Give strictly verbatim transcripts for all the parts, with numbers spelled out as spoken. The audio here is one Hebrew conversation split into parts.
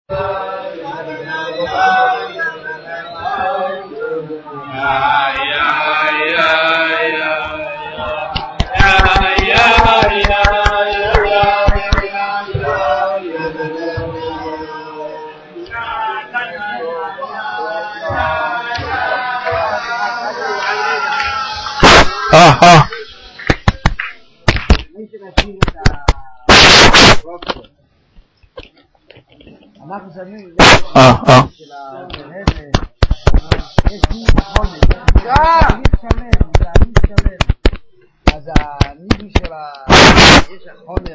אה, אה. אנחנו שמים אה, אה. של ההרב, יש דין החונן, תהליך שלם, תהליך שלם. אז הניבי של ה... יש החונן,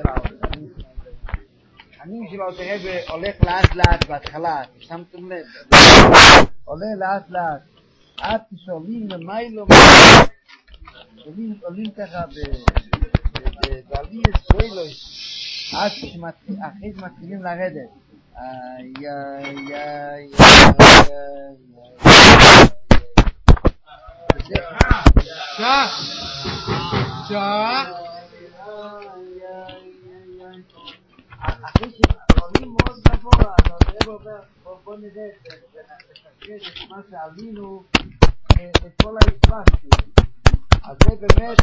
הניבי של ההרב הולך לאט לאט בהתחלה, שמתם לב, עולה לאט לאט, עד כשעולים למיילו, עולים ככה בגליס סוילוס, עד אחרי שמתחילים לרדת. איי איי איי שעה שעה אחרי שעולים מאוד גבוה, בוא נראה ונתקד את מה שעלינו את כל ההתפסתי. אז זה באמת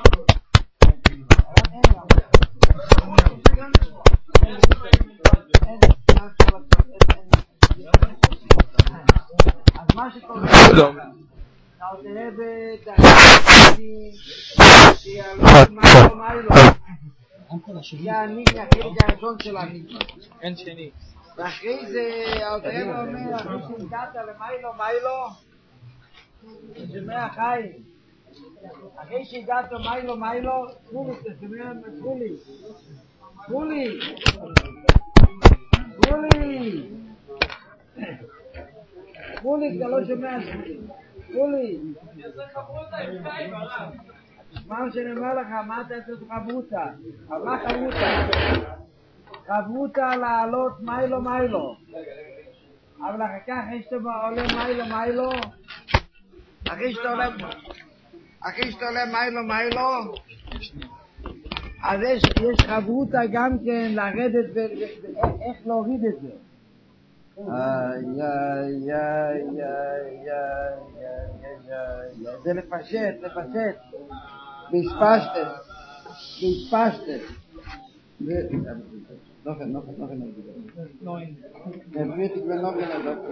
אז מה שקורה אתה תראה בתחילתי שיעלו מיילו מיילו זה הניגה, החלק הראשון של הניגה אין שני ואחרי זה תראה אומר אחרי שהגעת למיילו מיילו זה מאה חיים אחרי שהגעת מיילו מיילו תחולי, תשמע תחולי תחולי תחולי תחולי, אתה לא שומע תחולי תשמע שאני אומר לך, מה אתה עושה חברותה? על מה חברותה? חברותה לעלות מיילו מיילו אבל אחר כך אחרי שאתה עולה מיילו מיילו אחרי שאתה עולה אחרי שאתה עולה מיילו מיילו אז יש, יש חברותה גם כן לרדת ואיך להוריד את זה איי איי איי איי איי זה לפשט, לפשט והספשת והספשת נוחן, נוחן, נוחן נוחן נפריתי כבר נוחן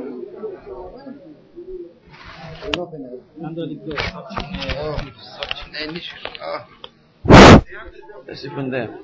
נוחן נוחן לבדוק אין nicht das ist von der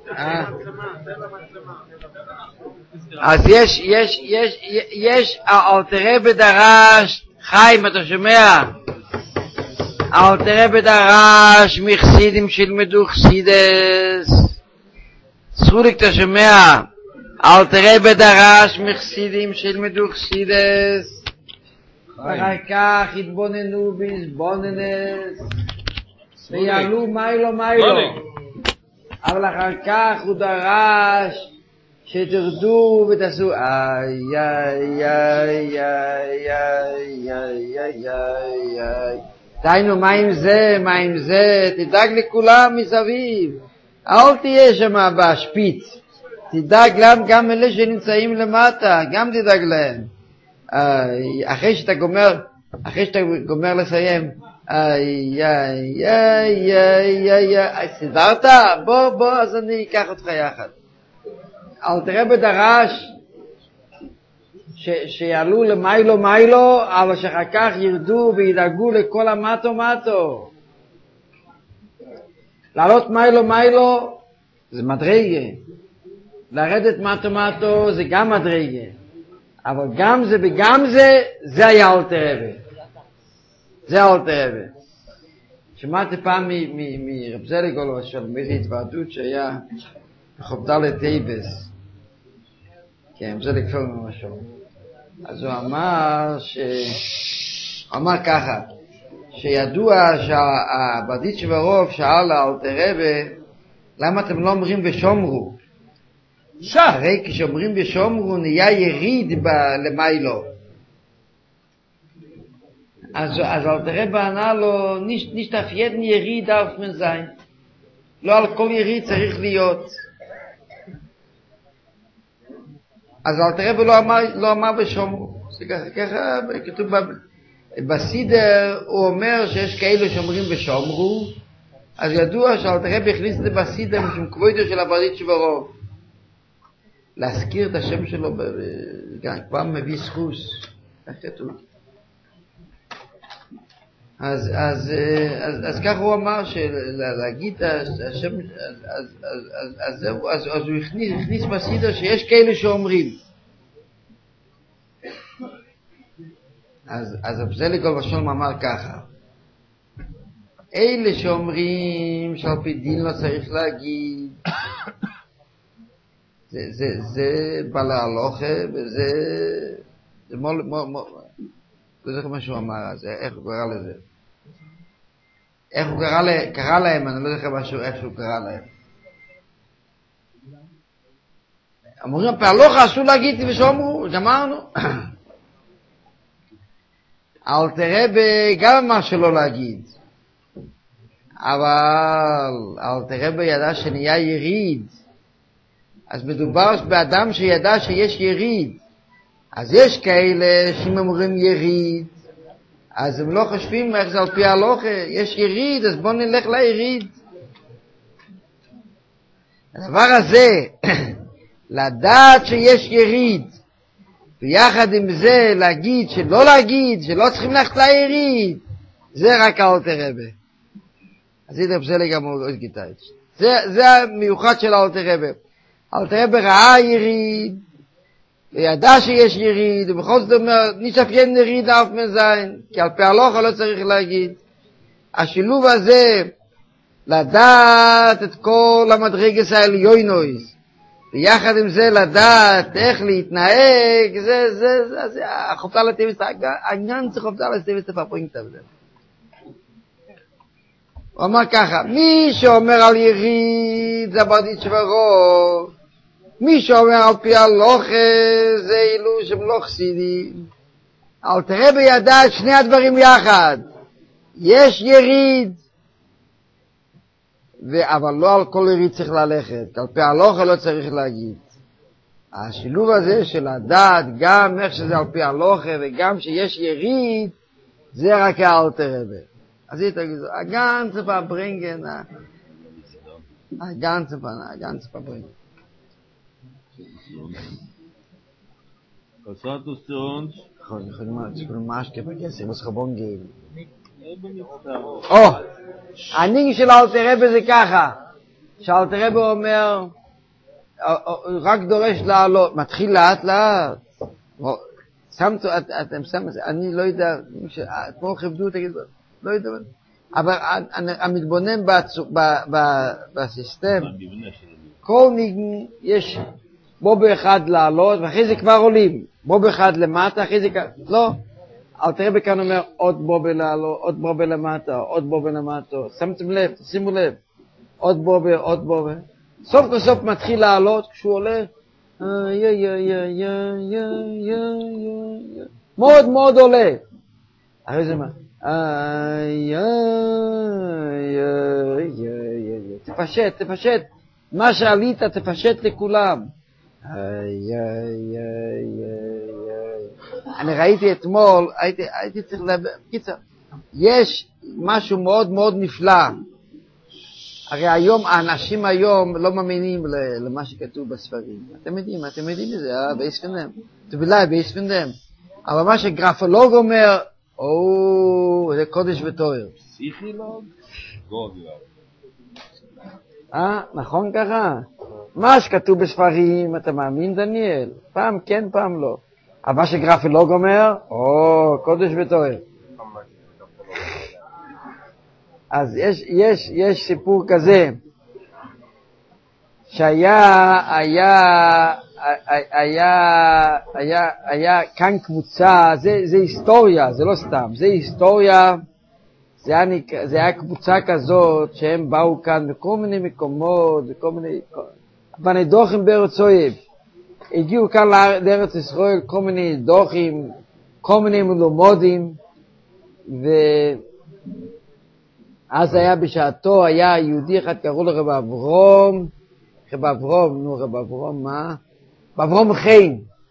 אז יש, יש, יש, יש, האלטר רבי דרש, חיים, אתה שומע? האלטר רבי דרש, מחסידים שילמדו חסידס. זכוריק, אתה שומע? האלטר רבי דרש, מחסידים שילמדו חסידס. אחר כך התבוננו בהתבוננס, ויעלו מיילו מיילו. אבל אחר כך הוא דרש, שתרדו ותעשו איי איי איי איי איי איי איי איי איי דיינו מה עם זה, מה עם זה, תדאג לכולם מסביב אל תהיה שם בשפיץ תדאג להם גם אלה שנמצאים למטה גם תדאג להם אחרי שאתה גומר אחרי שאתה גומר לסיים איי איי איי איי איי סדרת? בוא בוא אז אני אקח אותך יחד אלטר רבי דרש שיעלו למיילו מיילו אבל שאחר כך ירדו וידאגו לכל המטו מטו לעלות מיילו מיילו זה מדרגה לרדת מטו מטו זה גם מדרגה אבל גם זה וגם זה זה היה אלטר רבי זה אלטר רבי שמעתי פעם מרב זליג או למשל מאיזו התוועדות שהיה בחובדלת טייבס כן, זה לכפר ממשהו. אז הוא אמר ש... הוא אמר ככה, שידוע שהבדיץ' ברוב שאל לאלטר רבי, למה אתם לא אומרים ושומרו? הרי כשאומרים ושומרו נהיה יריד ב- למיילו. אז, אז אלטר רבי ענה לו, nicht auf jeden יריד darf man sein. לא על כל יריד צריך להיות. אז אלתר רבי לא אמר, לא אמר ושומרו. זה ככה, ככה כתוב בסידר, הוא אומר שיש כאלו שאומרים ושומרו, אז ידוע שאלתר רבי הכניס את זה בסידר משום כבודו של הברדיצ'ה ברוב. להזכיר את השם שלו, גם כבר מביא סחוס, כך כתוב. אז, אז, אז, אז כך הוא אמר שלהגיד את השם, אז, אז, אז, אז, זהו, אז, אז הוא הכניס, הכניס בסידר שיש כאלה שאומרים. אז, אז הפזליגול בשולם אמר ככה, אלה שאומרים שעל פי דין לא צריך להגיד, זה, זה, זה בעל ההלוכה, וזה, זה מול, מול, מול, לא זוכר מה שהוא אמר, אז איך הוא קרא לזה? איך הוא קרא, לה, קרא להם, אני לא זוכר משהו, איך שהוא קרא להם. אמורים, פעלוכה אסור להגיד ושאומרו, גמרנו. אלתר רבי גם אמר שלא להגיד. אבל אלתר רבי ידע שנהיה יריד. אז מדובר באדם שידע שיש יריד. אז יש כאלה שאם אומרים יריד, אז הם לא חושבים איך זה על פי ההלוכה, יש יריד, אז בואו נלך ליריד. הדבר הזה, לדעת שיש יריד, ויחד עם זה להגיד שלא להגיד, שלא צריכים ללכת ליריד, זה רק אלתר רבי. אז זה דפסלי גם עוד גיטאית. זה, זה המיוחד של אלתר רבי. אלתר רבי ראה יריד, וידע שיש יריד, ובכל זאת אומר, נשאפיין יריד אף מזין, כי על פי ההלוכה לא צריך להגיד. השילוב הזה, לדעת את כל המדרגות העליונות, ויחד עם זה לדעת איך להתנהג, זה, זה, זה, זה, החופתה לטבס, העניין צריך חופתה לטבס תפפרינג את זה. הוא אמר ככה, מי שאומר על יריד, זה ברדיצ'ה ברוב, מי שאומר על פי ההלוכה, זה אילו שהם לא חסידים. אלתר רבי ידע את שני הדברים יחד. יש יריד, ו... אבל לא על כל יריד צריך ללכת. על פי ההלוכה לא צריך להגיד. השילוב הזה של הדעת, גם איך שזה על פי ההלוכה, וגם שיש יריד, זה רק האלתר רבי. אז היא תגיד, הגנצה פברינגן, הגנצה פברינגן. Was hat das zu uns? Ich kann mal, ich kann mal vergessen, ich muss Chabon geben. Oh, הניג של אלתר רבי זה ככה, שאלתר רבי אומר, רק דורש לעלות, מתחיל לאט לאט. שמת, אתם שמים, אני לא יודע, כמו כבדו, תגיד, לא יודע, אבל המתבונן בסיסטם, כל ניגן יש בו באחד לעלות, ואחרי זה כבר עולים. בו באחד למטה, אחרי זה כבר... לא. אלתר רבי כאן אומר, עוד בו בלעלות, עוד בו בלמטה, עוד בו בלמטה. שמתם לב, שימו לב. עוד בו ב, עוד בו ב. סוף כל סוף מתחיל לעלות, כשהוא עולה, יא, יא, יא, יא, יא, יא, יא. מאוד מאוד עולה. אחרי זה מה? יא, יא, יא, יא. תפשט, תפשט. מה שעלית תפשט לכולם. איי, איי, איי, איי. אני ראיתי אתמול, הייתי, הייתי צריך לדבר, קיצר, יש משהו מאוד מאוד נפלא. הרי היום, האנשים היום לא מאמינים למה שכתוב בספרים. אתם יודעים, אתם יודעים את זה, אה? בייספנדם. תבילה, בייספנדם. אבל מה שגרפולוג אומר, או, זה קודש ותואר. פסיכולוג? גוגלר. אה, נכון ככה? מה שכתוב בספרים, אתה מאמין דניאל? פעם כן, פעם לא. אבל מה שגרפולוג אומר, או, קודש ותואר. אז יש, יש, יש סיפור כזה, שהיה, היה, היה, היה, היה כאן קבוצה, זה, זה היסטוריה, זה לא סתם, זה היסטוריה, זה היה, זה היה קבוצה כזאת, שהם באו כאן בכל מיני מקומות, בכל מיני, בני דוחים בארץ אויב, הגיעו כאן לארץ ישראל, כל מיני דוחים, כל מיני מלומדים, ו... אז היה בשעתו, היה יהודי אחד, קראו לו רב אברום, רב אברום, נו רב אברום, מה? רב אברום חיים,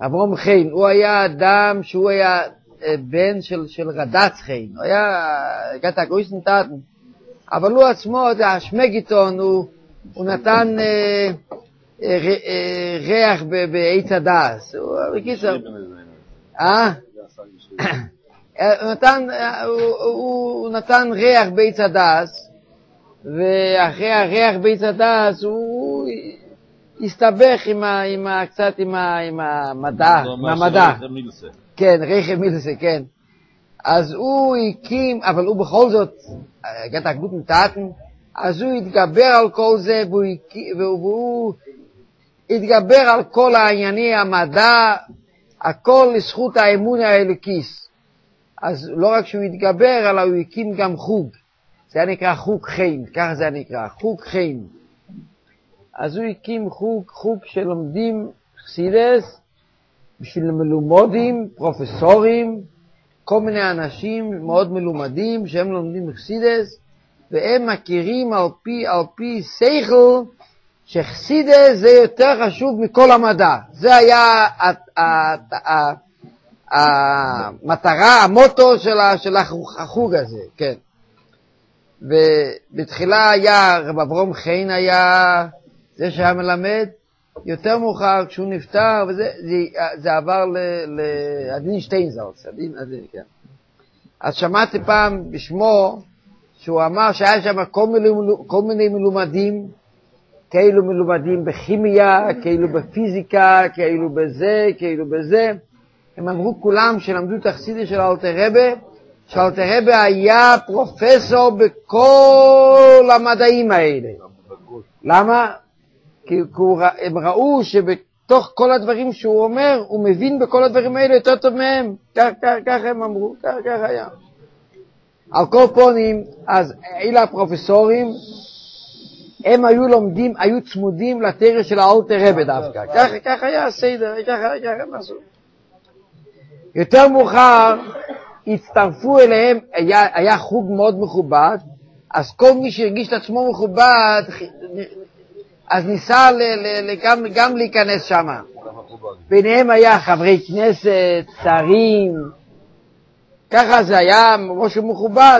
אברהם חיים, הוא היה אדם שהוא היה בן של, של רד"צ חיים, הוא היה גת הגויסן טאטן, אבל הוא עצמו, השמגיטון, הוא, הוא נתן אה, אה, אה, ריח בעץ הדס, הוא בקיצר, אה? הוא נתן, הוא, הוא נתן ריח בעץ הדס, ואחרי הריח בעץ הדס הוא הסתבך עם, ה, עם ה, קצת עם, ה, עם המדע, עם המדע. כן, רכב מילסה, כן. אז הוא הקים, אבל הוא בכל זאת, גת הגות נתתן, אז הוא התגבר על כל זה, והוא, והוא התגבר על כל הענייני המדע, הכל לזכות האמון האלוקיס. אז לא רק שהוא התגבר, אלא הוא הקים גם חוג. זה היה נקרא חוג חיים, ככה זה היה נקרא, חוג חיים. אז הוא הקים חוג, חוג שלומדים חסידס, בשביל מלומדים, פרופסורים, כל מיני אנשים מאוד מלומדים שהם לומדים חסידס, והם מכירים על פי, על פי שכל שחסידס זה יותר חשוב מכל המדע. זה היה המטרה, המוטו של החוג הזה, כן. ובתחילה היה, רב אברהם חיים היה זה שהיה מלמד, יותר מאוחר כשהוא נפטר, וזה זה, זה עבר לעדין שטיינזלץ, עדין, עדין, כן. אז שמעתי פעם בשמו, שהוא אמר שהיה שם כל מיני, כל מיני מלומדים, כאילו מלומדים בכימיה, כאילו בפיזיקה, כאילו בזה, כאילו בזה. הם אמרו כולם שלמדו את החסידות של אלתר רבי, שאלתר רבי היה פרופסור בכל המדעים האלה. למה? כי הם ראו שבתוך כל הדברים שהוא אומר, הוא מבין בכל הדברים האלה יותר טוב מהם. ככה הם אמרו, ככה היה. על כל פונים, אז אלה הפרופסורים, הם היו לומדים, היו צמודים לתרא של האלתר רבי דווקא. ככה, ככה היה הסדר, ככה, ככה משהו. יותר מאוחר, הצטרפו אליהם, היה, היה חוג מאוד מכובד, אז כל מי שהרגיש את עצמו מכובד, אז ניסה ל, ל, ל, גם, גם להיכנס שם. ביניהם היה חברי כנסת, שרים, ככה זה היה משהו מכובד.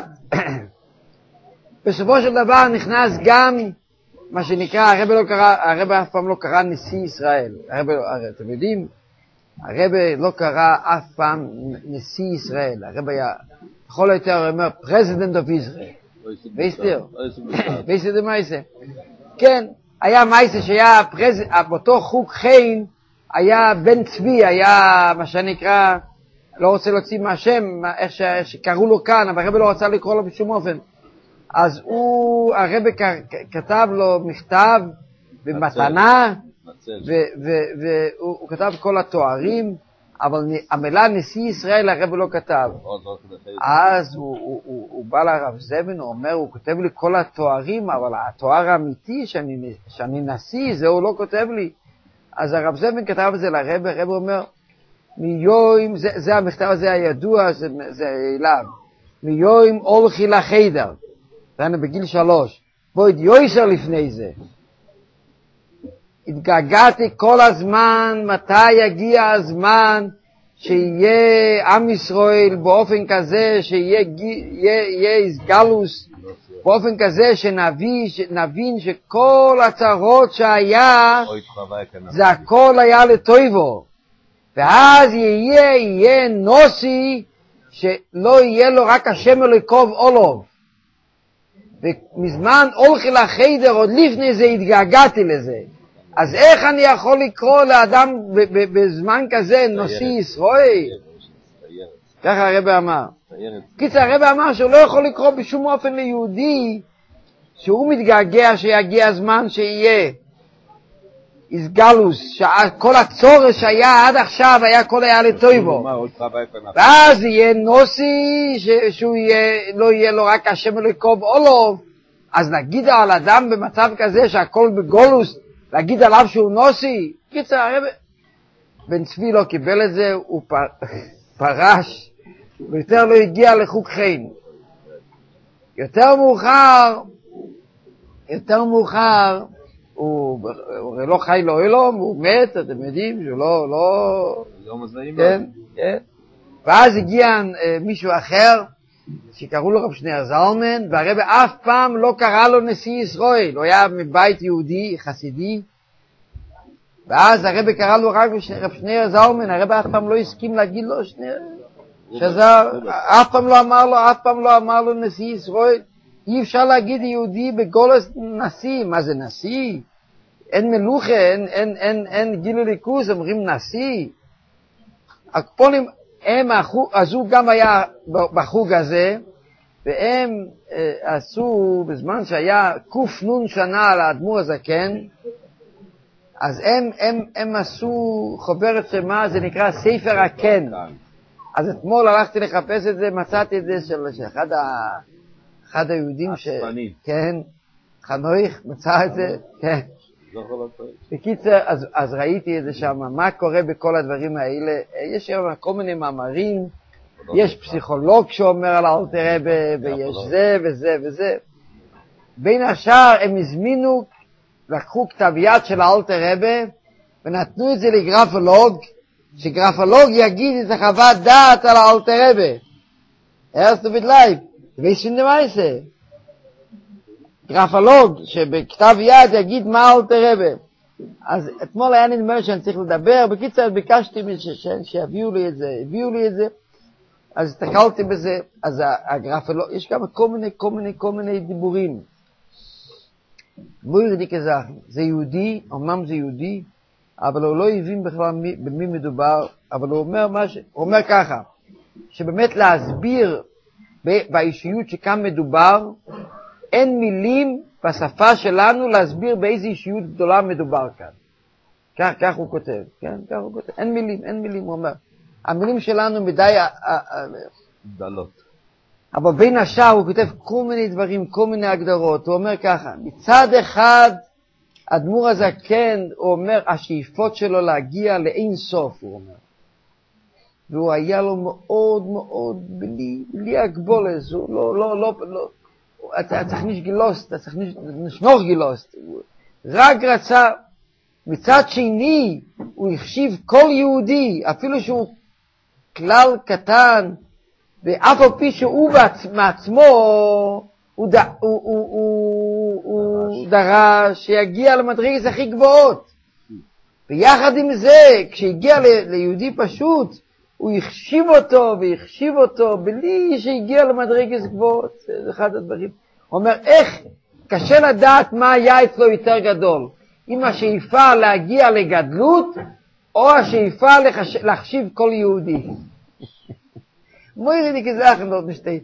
בסופו של דבר נכנס גם מה שנקרא, הרבי לא קרא, הרבי אף פעם לא קרא נשיא ישראל. הרבי, אתם יודעים, הרבי לא קרא אף פעם נשיא ישראל. הרבי היה, בכל היותר אומר, President of Israel. ואיסטר? ואיסטר דמייסה. כן, היה מייסה שהיה, באותו חוג חיים, היה בן צבי, היה מה שנקרא, לא רוצה להוציא מהשם, איך שקראו לו כאן, אבל הרבי לא רצה לקרוא לו בשום אופן. אז הוא, הרבי כתב לו מכתב במתנה, והוא כתב כל התוארים, אבל המילה נשיא ישראל הרבי לא כתב. אז הוא בא לרב זבן, הוא אומר, הוא כותב לי כל התוארים, אבל התואר האמיתי שאני נשיא, זה הוא לא כותב לי. אז הרב זבן כתב את זה לרבי, הרבי אומר, מיום, זה, זה המכתב הזה הידוע, זה, זה אליו, מיום הולכי לחדר, זה היה בגיל שלוש, בוא יוישר לפני זה, התגעגעתי כל הזמן, מתי יגיע הזמן, שיהיה עם ישראל באופן כזה, שיהיה יהיה, יהיה איסגלוס, באופן כזה שנבין, שנבין שכל הצרות שהיה, זה הכל היה לטויבו. ואז יהיה, יהיה נוסי שלא יהיה לו רק השם אלוקוב אולוב. ומזמן הולכי לחדר, עוד לפני זה התגעגעתי לזה. אז איך אני יכול לקרוא לאדם בזמן כזה נוסי ישראל? ככה הרבי אמר. קיצר הרבי אמר שהוא לא יכול לקרוא בשום אופן ליהודי שהוא מתגעגע שיגיע הזמן שיהיה איסגלוס, שכל הצורש שהיה עד עכשיו היה כל היה לטויבו, ואז יהיה נוסי שהוא יהיה, לא יהיה לו רק השם אלוקוב אולוב. אז נגיד על אדם במצב כזה שהכל בגולוס, להגיד עליו שהוא נוסי? קיצר הרבי בן צבי לא קיבל את זה, הוא פרש ויותר לא הגיע לחוג חיים. יותר מאוחר יותר מאוחר הוא הרי לא חי לא אלום, הוא מת, אתם יודעים, שהוא לא, לא... לא מזהים. כן, כן. ואז הגיע מישהו אחר, שקראו לו רב שניאור זלמן, והרב אף פעם לא קרא לו נשיא ישראל, הוא היה מבית יהודי, חסידי, ואז הרב קרא לו רק רב שניאור זלמן, הרב אף פעם לא הסכים להגיד לו שניאור, שזר, אף פעם לא אמר לו, אף פעם לא אמר לו נשיא ישראל, אי אפשר להגיד יהודי בגולס נשיא, מה זה נשיא? אין מלוכה, אין, אין, אין, אין גילו ליכוז, אומרים נשיא. הקפונים, הם, אז הוא גם היה בחוג הזה, והם אה, עשו, בזמן שהיה קוף נון שנה על האדמו"ר הזקן, אז הם, הם, הם עשו חוברת שמה, זה נקרא ספר הקן. אז אתמול הלכתי לחפש את זה, מצאתי את זה של אחד ה... אחד היהודים ש... כן, חנוך, מצא את זה, כן. בקיצר, אז, אז ראיתי את זה שם, מה קורה בכל הדברים האלה, יש שם כל מיני מאמרים, יש פסיכולוג שאומר על אלתר רבי, ויש זה וזה וזה. בין השאר הם הזמינו, לקחו כתב יד של אלתר רבי, ונתנו את זה לגרפולוג, שגרפולוג יגיד את החוות דעת על אלתר רבי. erst mit Leib, wissen die Meise. גרפולוג שבכתב יד יגיד מה אלתר רבי. אז אתמול היה נדמה שאני צריך לדבר, בקיצר ביקשתי שיביאו לי את זה, הביאו לי את זה, אז הסתכלתי בזה, אז הגרפולוג, יש כמה כל מיני, כל מיני, כל מיני דיבורים. מויר די כזך, זה יהודי, אומנם זה יהודי, אבל הוא לא הבין בכלל מי, במי מדובר, אבל הוא אומר, מש, הוא אומר ככה, שבאמת להסביר באישיות שכאן מדובר, אין מילים בשפה שלנו להסביר באיזו אישיות גדולה מדובר כאן. כך, כך הוא כותב, כן? כך הוא כותב. אין מילים, אין מילים, הוא אומר. המילים שלנו מדי דלות. אבל בין השאר הוא כותב כל מיני דברים, כל מיני הגדרות. הוא אומר ככה, מצד אחד, האדמו"ר הזקן, הוא אומר, השאיפות שלו להגיע לאין סוף, הוא אומר. והוא היה לו מאוד מאוד בלי, בלי הגבולת, הוא לא, לא, לא, לא, אתה צריך נשגילוסט, אתה צריך נשנוך גילוסט, רק רצה, מצד שני, הוא החשיב כל יהודי, אפילו שהוא כלל קטן, ואף על פי שהוא בעצמו, הוא, ד, הוא, הוא, הוא, הוא דרש שיגיע למדרגות הכי גבוהות. ויחד עם זה, כשהגיע ל, ליהודי פשוט, הוא החשיב אותו והחשיב אותו בלי שהגיע למדרגות גבוהות. זה אחד הדברים. הוא אומר, איך קשה לדעת מה היה אצלו יותר גדול. אם השאיפה להגיע לגדלות, או השאיפה לחש... להחשיב כל יהודי. מוירי כזך לא נשתה.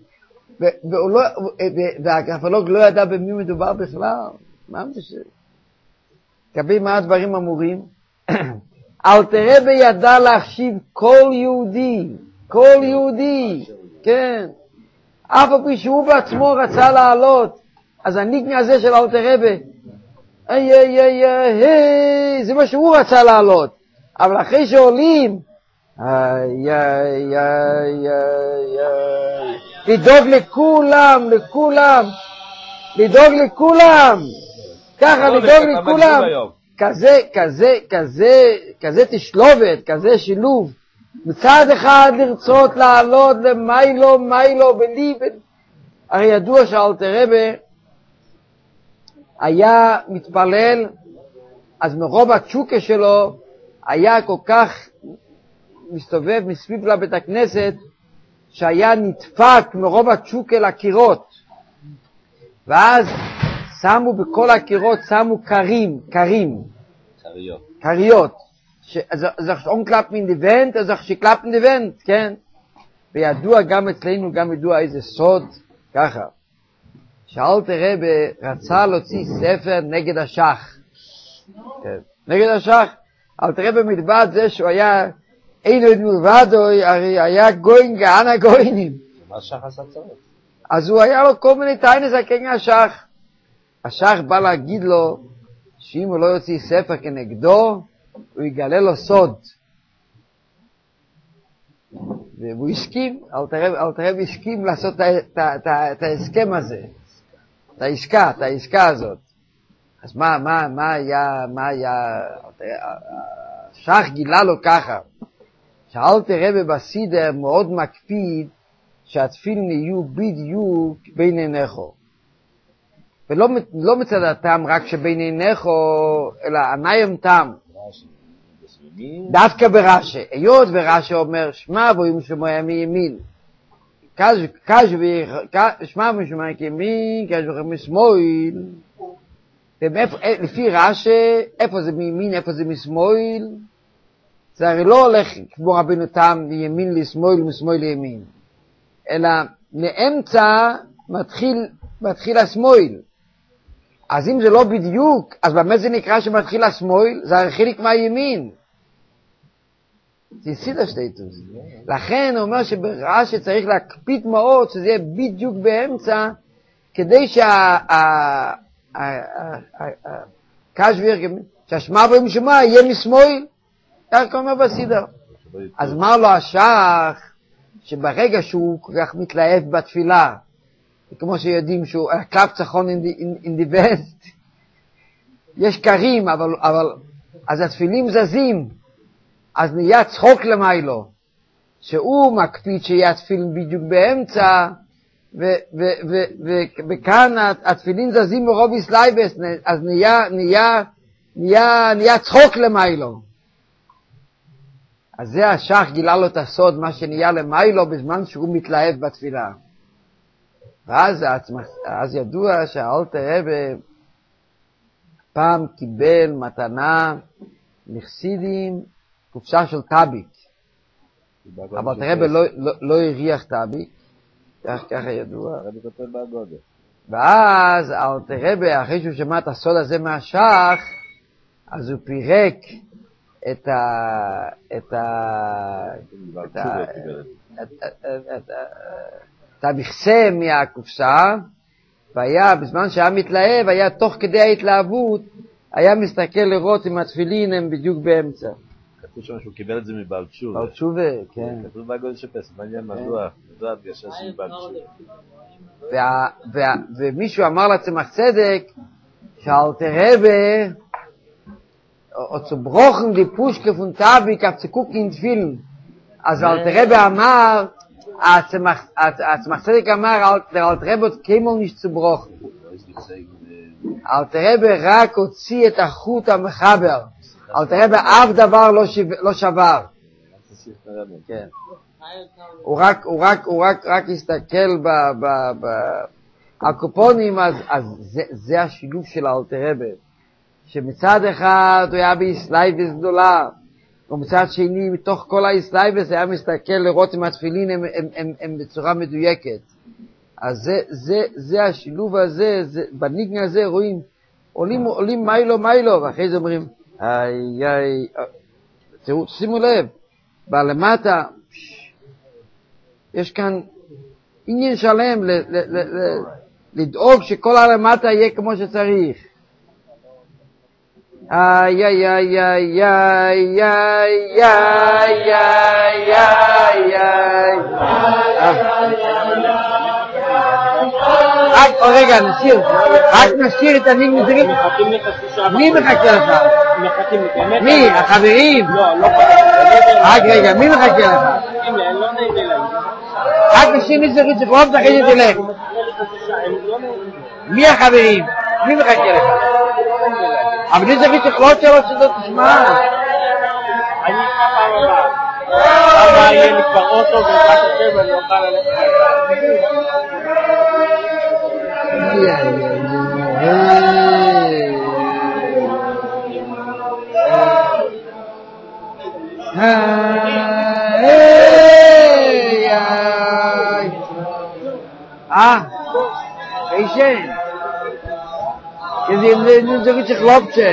והגרפולוג לא ידע במי מדובר בכלל. מה זה? כבי מה הדברים אמורים? אלתר רבי ידע להחשיב כל יהודי, כל יהודי, כן. אף על פי שהוא בעצמו רצה לעלות, אז הניגני הזה של אלתר רבי, איי איי איי איי, זה מה שהוא רצה לעלות. אבל אחרי שעולים, איי איי איי איי איי, לדאוג לכולם, לכולם, לדאוג לכולם, ככה לדאוג לכולם. כזה, כזה, כזה, כזה תשלובת, כזה שילוב. מצד אחד לרצות לעלות למיילו, מיילו, בלי, בלי. הרי ידוע שאלתר רבי היה מתפלל, אז מרוב התשוקה שלו היה כל כך מסתובב מסביב לבית הכנסת, שהיה נדפק מרוב התשוקה לקירות. ואז שמו בכל הקירות, שמו קרים, קרים. קריות. קריות. אז איך אונקלאפ מן די ונט, אז איך שקלאפ מן די ונט, כן? וידוע גם אצלנו, גם ידוע איזה סוד, ככה. שאלתר רבי רצה להוציא ספר נגד השח. כן. נגד השח. אלתר רבי מלבד זה שהוא היה, אין עוד מלבדו, הרי היה גוין גאון הגוינים. מה שח עשה צריך? אז הוא היה לו כל מיני טיינס הכן השח. השח בא להגיד לו, שאם הוא לא יוציא ספר כנגדו, הוא יגלה לו סוד. והוא הסכים, אלתר רבי הסכים לעשות את ההסכם הזה, את העסקה, את העסקה הזאת. אז מה, מה, מה היה, מה היה, שח גילה לו ככה, שאלתר רבי בסידר מאוד מקפיד שהתפילין יהיו בדיוק בין עיניכו. ולא לא מצד הטעם רק שבין עיניכו, אלא עניים טעם. דווקא ברש"י. היות ורש"י אומר, שמע ואם שמוע מימין. שמע ושמוע מימין, קש וחם משמאל. לפי רש"י, איפה זה מימין, איפה זה משמאל? זה הרי לא הולך כמו רבינו תם מימין לשמאל ומשמאל לימין. אלא מאמצע מתחיל, מתחיל השמאל. אז אם זה לא בדיוק, אז במה זה נקרא שמתחיל השמאל? זה הרי חלק מהימין. זה סידה שטייטוס. לכן הוא אומר שברש"י צריך להקפיד מאוד שזה יהיה בדיוק באמצע, כדי שה... שהשמע בו משמע יהיה משמאל, כך אומר בסידר. אז אמר לו השח, שברגע שהוא כל כך מתלהב בתפילה, כמו שיודעים שהוא הקלף צחון in the best, יש קרים, אבל, אבל, אז התפילים זזים, אז נהיה צחוק למיילו, שהוא מקפיד שיהיה התפילין בדיוק באמצע, וכאן התפילין זזים מרוביס לייבס, אז נהיה, נהיה, נהיה, נהיה צחוק למיילו. אז זה השח גילה לו את הסוד, מה שנהיה למיילו בזמן שהוא מתלהב בתפילה. ואז אז ידוע שהאלתר רבי פעם קיבל מתנה מחסידים קופסה של טאביק. אבל האלתר רבי לא, לא, לא הריח טאביק, כך ככה ידוע. ואז האלתר רבי, אחרי שהוא שמע את הסוד הזה מהשח, אז הוא פירק את ה... את ה... את ה... את המכסה מהקופסה, והיה, בזמן שהיה מתלהב, היה תוך כדי ההתלהבות, היה מסתכל לראות אם התפילין הם בדיוק באמצע. כתוב שם שהוא קיבל את זה מבעל תשובה. בעל תשובה, כן. כתוב בהגודל של פסח, מעניין מדוע, מדוע הדגשה של בעל תשובה. ומישהו אמר לצמח צדק, שאלתר רבי, או zu brochen die Puschke von Tabik auf zu gucken in Tfilin. אז אלתר רבי אמר, הצמח צדק אמר, der אלתר רבי עוד כמול nicht zu brochen. אלתר רבי רק הוציא את החוט המחבר. אלתר רבי אף דבר לא שבר. כן. הוא רק, הוא רק, הוא רק, רק הסתכל בקופונים, אז זה השילוב של אלתר רבי. שמצד אחד הוא היה באסלייבס גדולה, ומצד שני, מתוך כל האסלייבס היה מסתכל לראות אם התפילין הם, הם, הם, הם בצורה מדויקת. אז זה, זה, זה השילוב הזה, זה, בניגן הזה רואים, עולים, עולים מיילו מיילו, ואחרי זה אומרים, איי, איי, תראו, שימו לב, בלמטה, יש כאן עניין שלם ל, ל, ל, ל, לדאוג שכל הלמטה יהיה כמו שצריך. איי איי איי איי איי איי איי איי איי איי רק רגע נשיר רק נשיר את הניג מזרים. מי מחכה לך? מי? החברים? רק רגע מי מחכה לך? רק נשיר נזרים שפרוב תחי שתלך. מי החברים? מי מחכה לך? אבל אני צריך שכלות שלו שזאת תשמע. אני אקרא פעם הבאה. למה יהיה לי כבר אוטו ובאת השם ואני אוכל ללכת. אה, אישן. Kiedy nie zrobicie chłopcze.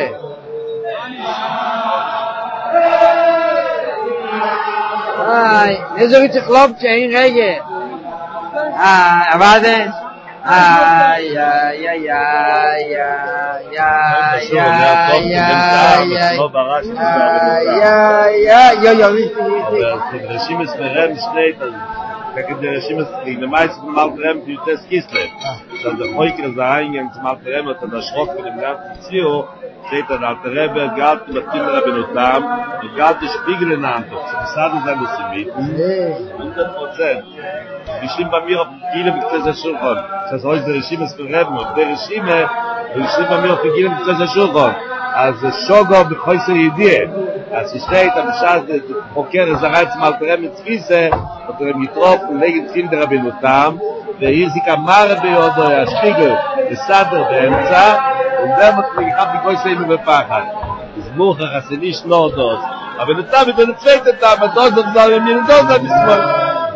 Aj, nie zrobicie chłopcze, in reggae. Aj, a warte. Aj, aj, aj, aj, aj, aj, aj, aj, aj, aj, jo, jo, ודרשים אסמרם שני Kijk, de regime is de meeste van Alter die het is Kislev. Dat de Goyker is aangegaan zum Alter Rebbe, dat de Schrok van dem ganzen Zio, steht dat Alter Rebbe galt mit Kinder Benotam, und galt die Spiegel in Hand. Sie sagen, sein das sie mit. hundert Prozent. Die stimmt bei mir auf Gile mit dieser Schulchan. Das heißt, heute der Regime ist für Rebbe, und der Regime, die stimmt bei mir auf Gile mit dieser Schulchan. אז שוגו בחויסר ידיע אז שטייט am Schas der Hocker ist reiz mal der mit Fiese und der Mitrop legen Kind der Rabbinotam der hier sich amar beodo ja Spiegel der Sader באמצע und der mit mir hab die Goise im Bepachat es mocher as nicht nur dort aber der Tab der zweite Tab dort das soll mir dort das ist mal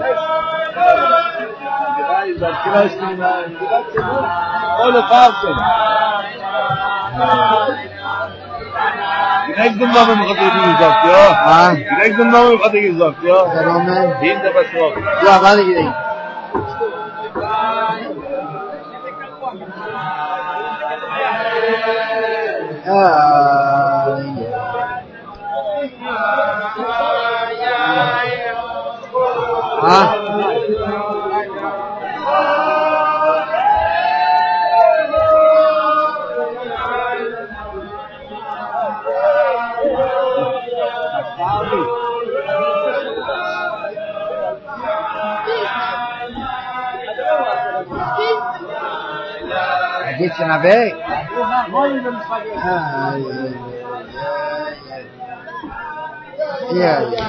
das Kreis in alle Farben Direkt dem Namen hat er gesagt, ja? Ah. Direkt dem Namen hat er gesagt, ja? Der Name? Hinter was noch? Ja, warte ich nicht. Ah. Ah. Geht's in der Weg? Ja, ja.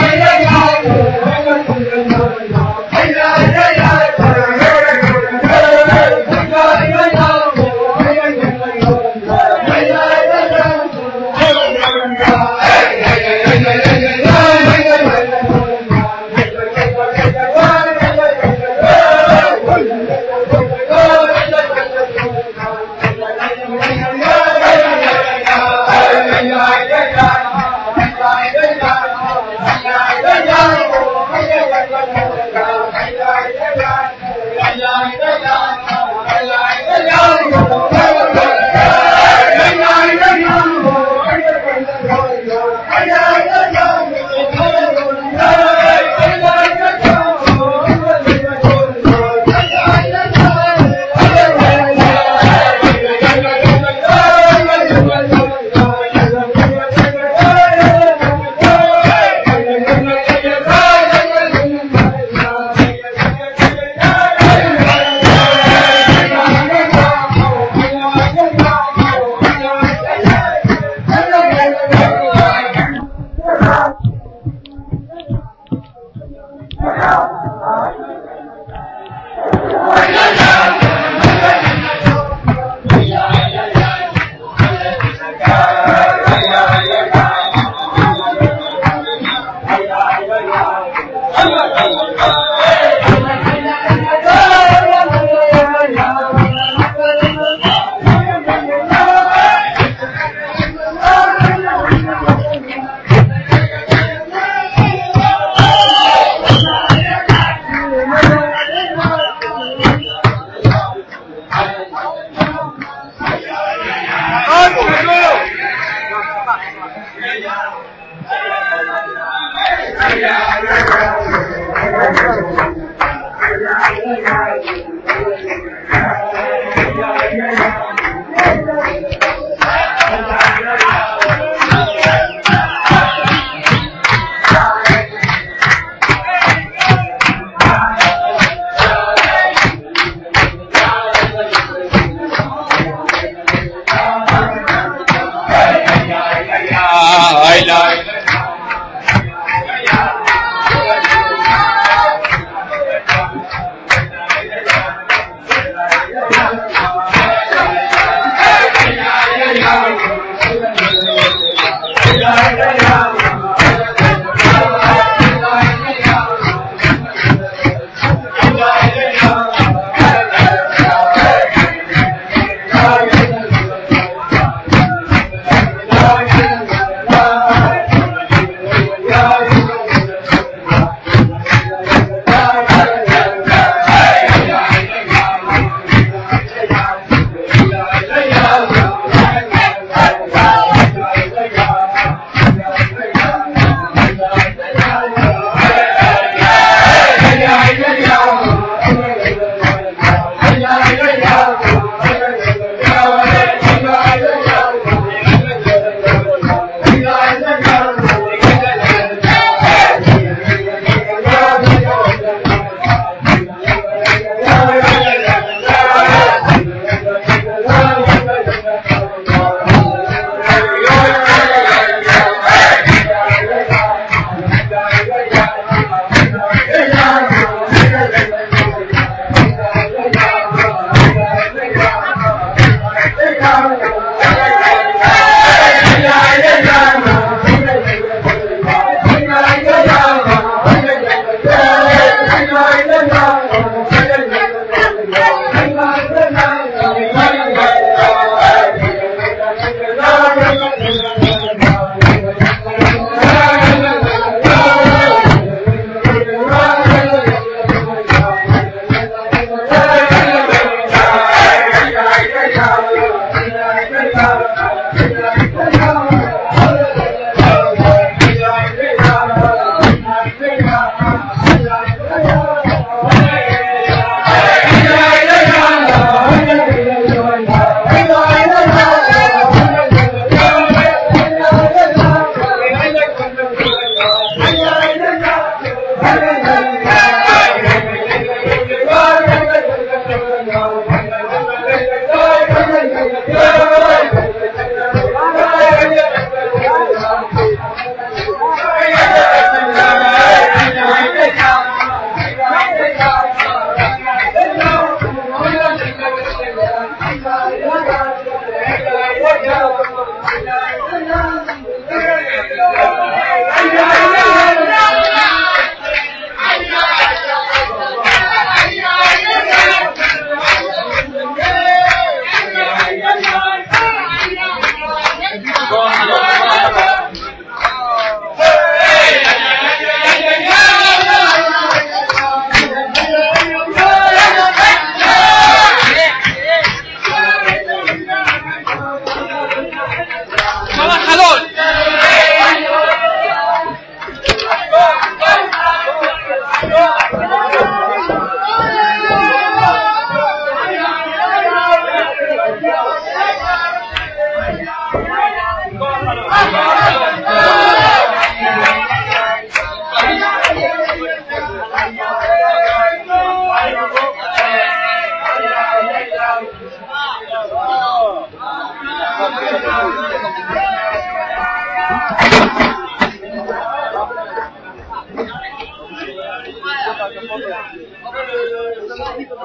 Hallelujah.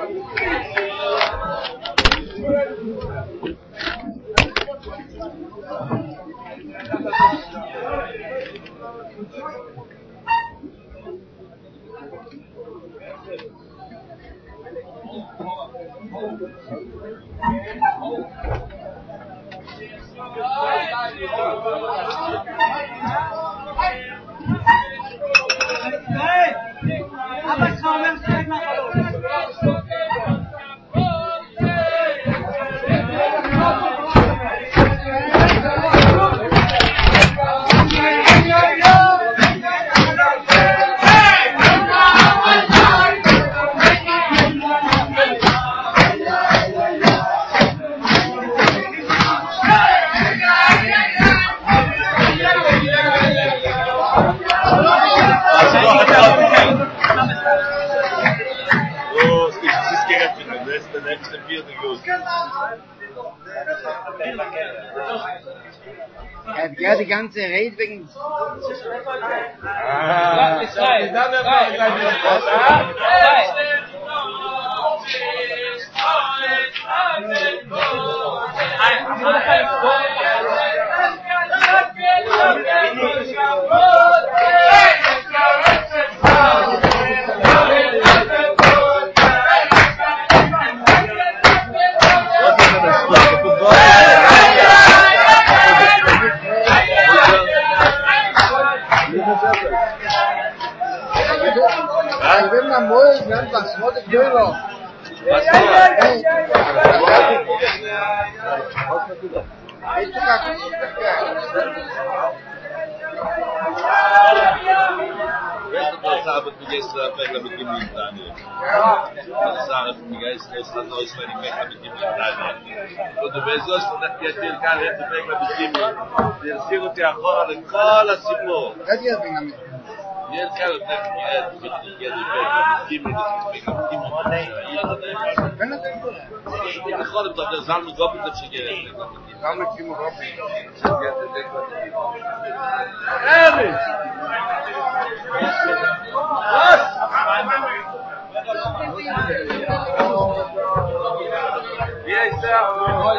Ja, die ganze Rede wegen... Ah, das ist frei. Dann werden wir gleich wieder was. Ich bin am Morgen, wir haben das rote Köder. Das habe ich gestern bei mit dem Daniel. Ja. Das sage ich mir gestern, das hat euch meine Mecca mit dem Daniel. Und du weißt, dass der Tier kann nicht Mecca mit dem. Der sieht ja vor der Kala Sipo. Das hier bin damit. Jetzt kann ich nicht mit dem Mecca mit dem Mecca mit dem. Wenn das Ich habe doch das Salm Gobi das gegeben. Salm Kim Gobi. Ehrlich. Was? Wie ist der?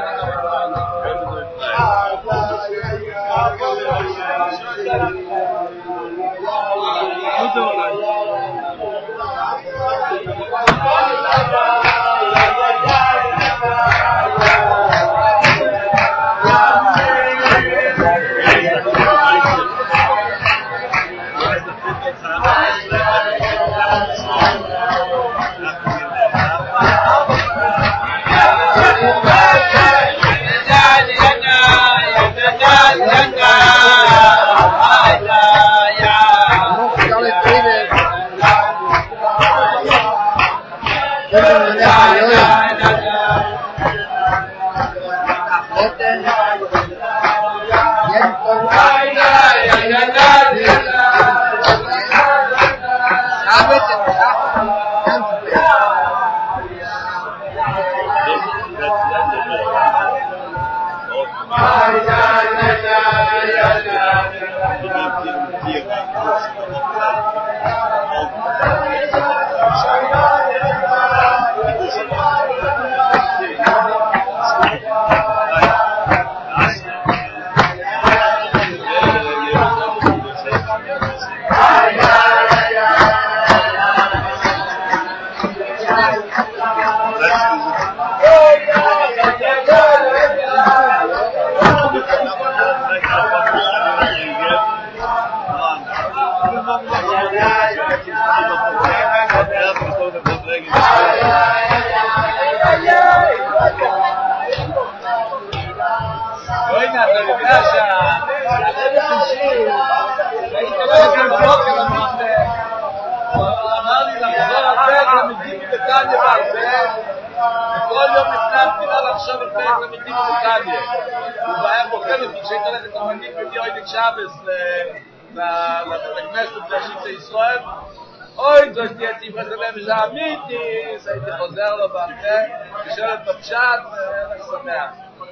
הייתי חוזר לו באחר, לשאול את בפשט, ואני שמח.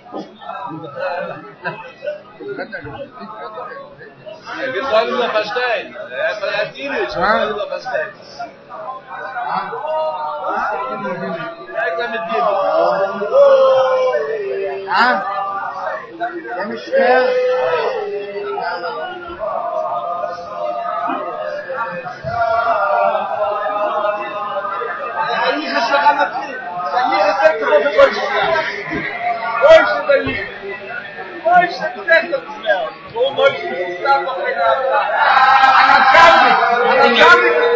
Wir sollen nur verstehen. Er hat ihn nicht, wir sollen nur verstehen. אה? זה משמר? אני חשכה נתחיל, אני חשק כמו בכל שנה. בואי שדלי, בואי שתתן את עצמר, בואו בואי שתסתם בחיים העבודה. אני קמי, אני קמי.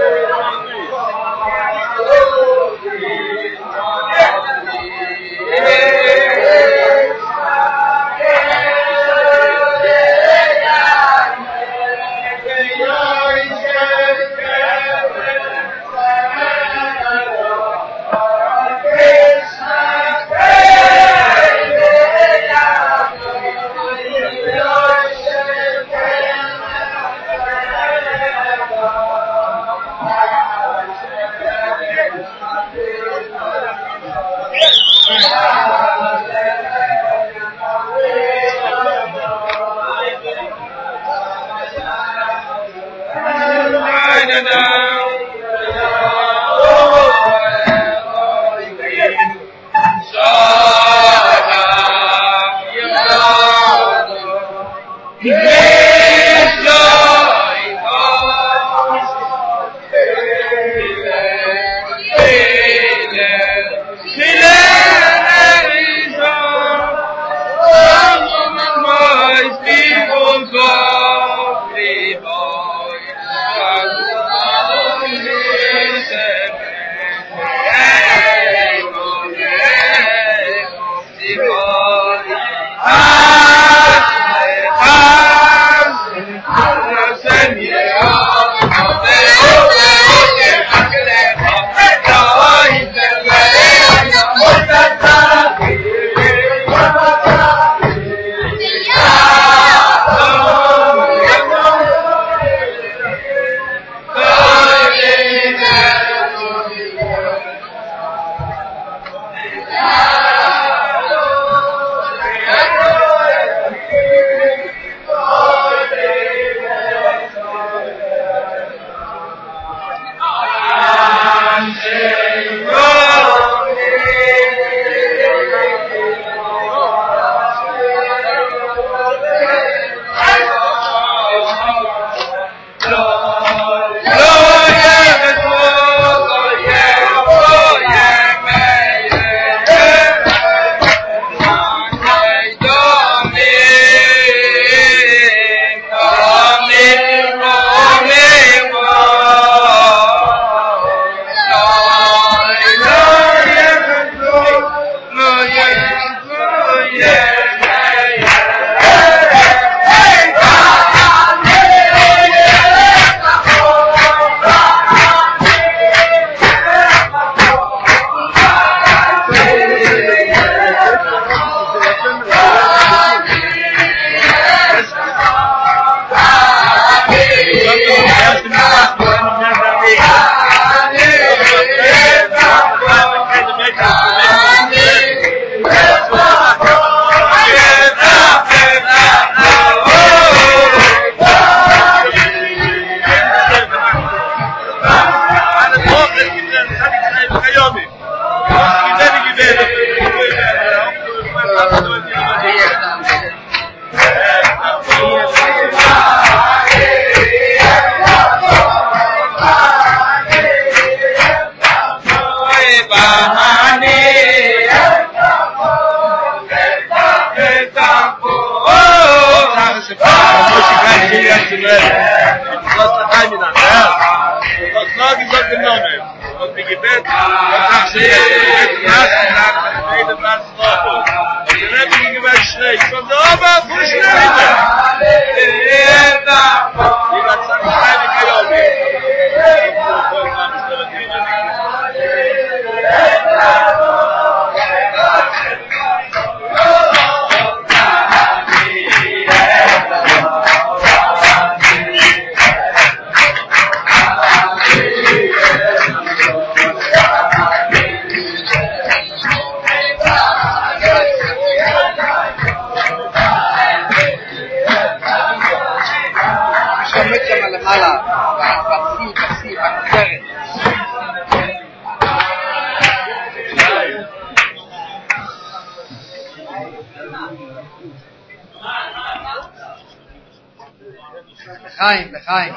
לחיים, לחיים.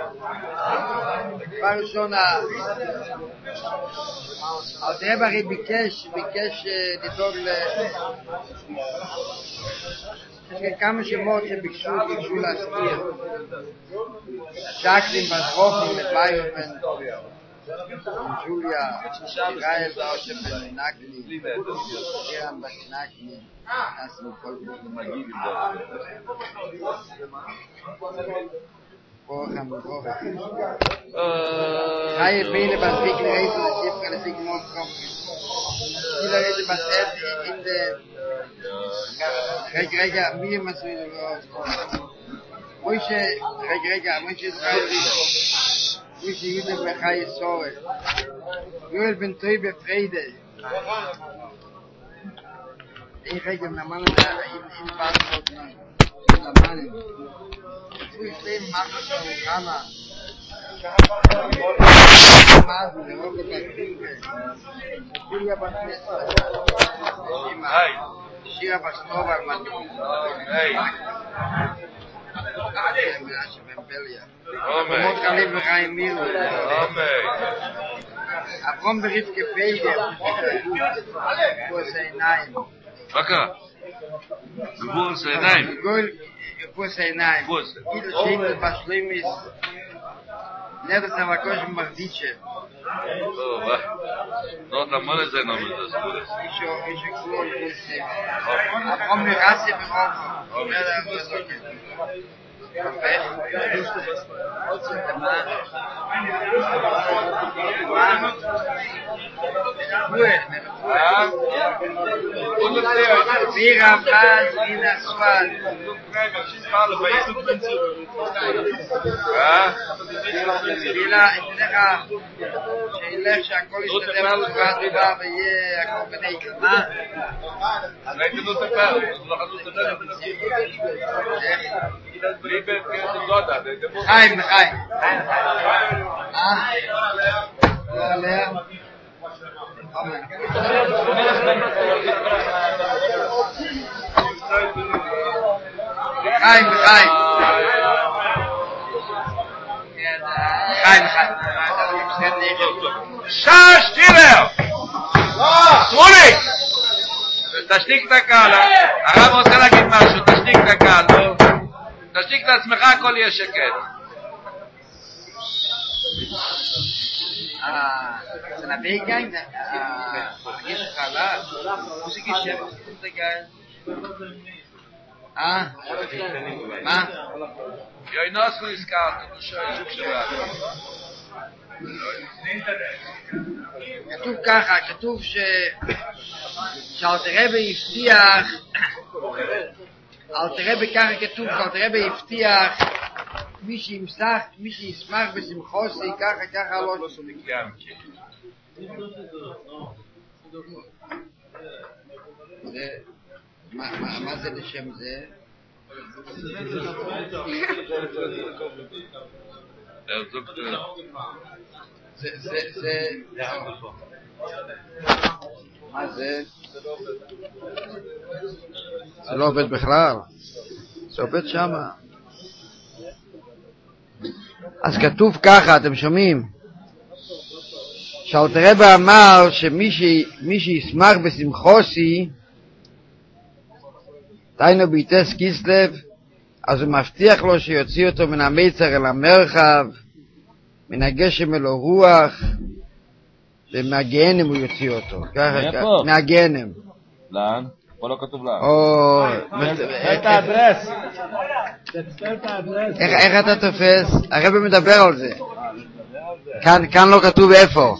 דבר ראשון, הרב הרי ביקש, ביקש לדאוג ל... יש כאן כמה שמות שביקשו, ביקשו להזכיר. השקלים, בזרופים, לבייון, בן ג'וליה, ישראל, באושר, בן נקלי, אירם, בן נקלי, נסנו כל מגיב. Vorham, vorham. Reihe Beine, was wir geredet haben, das ist alles ignorant kommen. Viele Rede, was er in der... Rega, rega, wie immer so wieder raus. Moishe, rega, rega, Moishe ist raus. Moishe, Jude, Bechai, Sore. Joel, ben Toi, Befreide. Ich rega, na Mann, in Baden-Holt, na Mann. Ich lebe machen so Rama. Mazu, der Rogo bei Kriege. Julia Bantessa. Hey. Shira Basnova Manu. Hey. Amen. Mot Khalif Chaim Milu. Amen. Abrom berief gefeige. Wo sei nein. Baka. Wo sei nein. Pus einheim. Pus. Viele Schäden, was schlimm ist. Nicht, dass er was kochen Marditsche. Oh, was? Noch der Mann ist ein Name, das ist gut. Ich schon, ich schon gut, Pus. Aber komm, wir rasse berufen. Oh, ja, da muss ich okay. Perfekt. Vira Baz, Vina Swad. Vila, אצלך, שילך שהכל ישתדר לבד ובא ויהיה הכל בנקל. מה? אז ראיתי לו תפר, לא חדו תפר. חיים, חיים. אה? לא עליה? חיים, חיים. חיים, חיים. שעה שטילר! סרוליק! תשתיק את הקהל, הרב רוצה להגיד משהו, תשתיק את הקהל, תשתיק את עצמך, הכל יהיה שקט. זה נביא גאי, יש חלה, מוזיקי שבע, זה גאי. אה? מה? יוי נוסו הזכרת, הוא שואל שוק שבע. כתוב ככה, כתוב ש... שאלתר רבי הבטיח, אלתר רבי ככה כתוב, שאלתר רבי הבטיח, מי שימסך, מי שישמח בשמחוסי, ככה ככה לא שומעים. מה זה לשם זה? זה, זה, זה... מה זה? זה לא עובד בכלל. זה עובד שמה. אז כתוב ככה, אתם שומעים? שאלתר רבי אמר שמי שישמח בשמחוסי, דהיינו ביטס כיסלב, אז הוא מבטיח לו שיוציא אותו מן המיצר אל המרחב, מן הגשם אל הרוח, ומהגיהנם הוא יוציא אותו. מאיפה? מהגיהנם. לאן? פה לא כתוב לאן. או... את האדרס. איך אתה תופס? הרב מדבר על זה. כאן לא כתוב איפה.